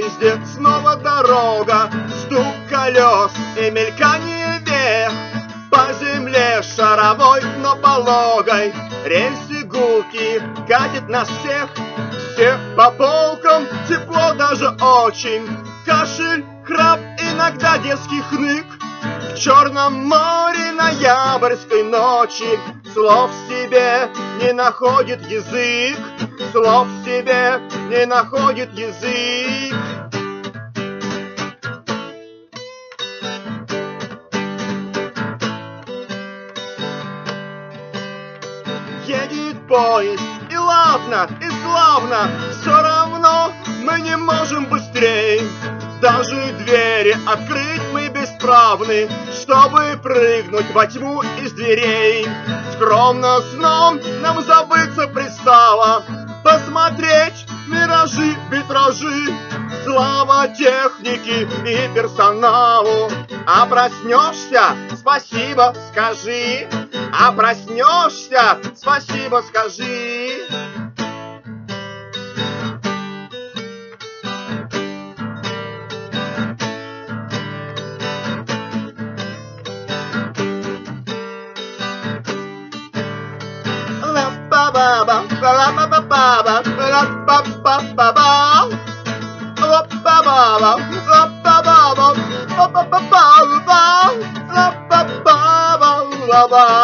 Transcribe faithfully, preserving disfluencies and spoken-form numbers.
поезде снова дорога, стук колес и мелькание вех. По земле шаровой, но пологой, рельсы гулки катит нас всех. Всех по полкам, тепло даже очень, кашель, храп, иногда детский хнык. В Черном море ноябрьской ночи слов себе не находит язык, слов себе не находит язык. Едет поезд, и ладно, и славно, все равно мы не можем быстрее. Даже двери открыть мы бесправны, чтобы прыгнуть во тьму из дверей. Скромно сном нам забыться пристало, посмотреть миражи, витражи. Слава технике и персоналу. А проснешься, спасибо скажи. А проснешься, спасибо скажи. Ba ba ba ba ba ba ba ba ba ba ba.